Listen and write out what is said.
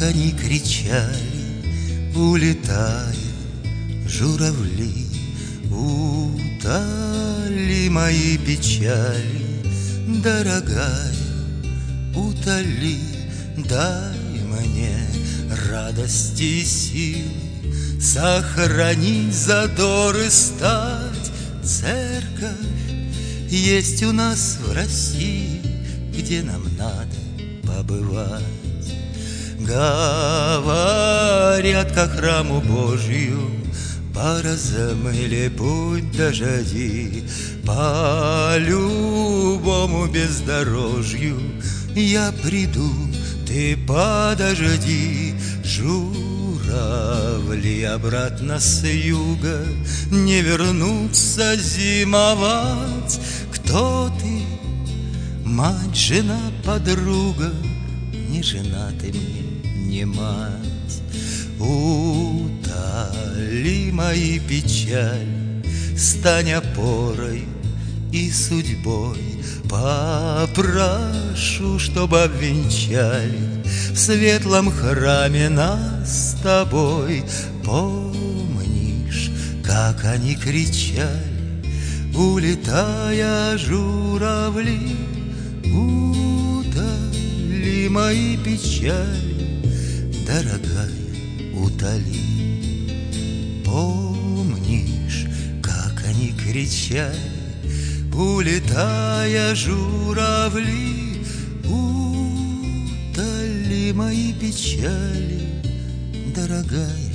они кричали, улетая, журавли. Утоли мои печали, дорогая, утоли. Дай мне радости и сил, сохранить задор и стать. Церковь есть у нас в России, где нам надо побывать. Говорят, ко храму Божию по размыле путь дожди, по любому бездорожью я приду, ты подожди. Журавли обратно с юга не вернутся зимовать. Кто ты, мать, жена, подруга? Не жена ты мне, не мать. Утоли мои печали, стань опорой и судьбой. Попрошу, чтобы обвенчали в светлом храме нас с тобой. Помнишь, как они кричали, улетая, журавли? Утоли мои печали, дорогая, утоли. Помнишь, как они кричали, улетая, журавли? Утоли мои печали, дорогая,